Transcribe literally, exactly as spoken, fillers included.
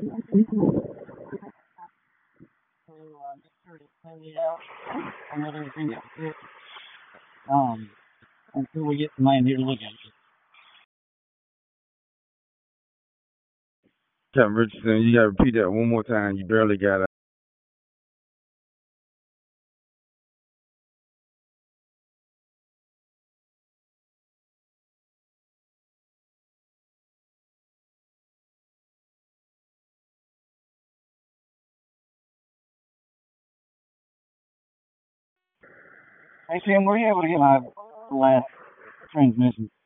So uh, just sort of clean it out and everything else good. Um, until we get the man here to look at it. Captain Richardson, you gotta repeat that one more time. You barely got it. Hey Tim, were you able to get my last transmission?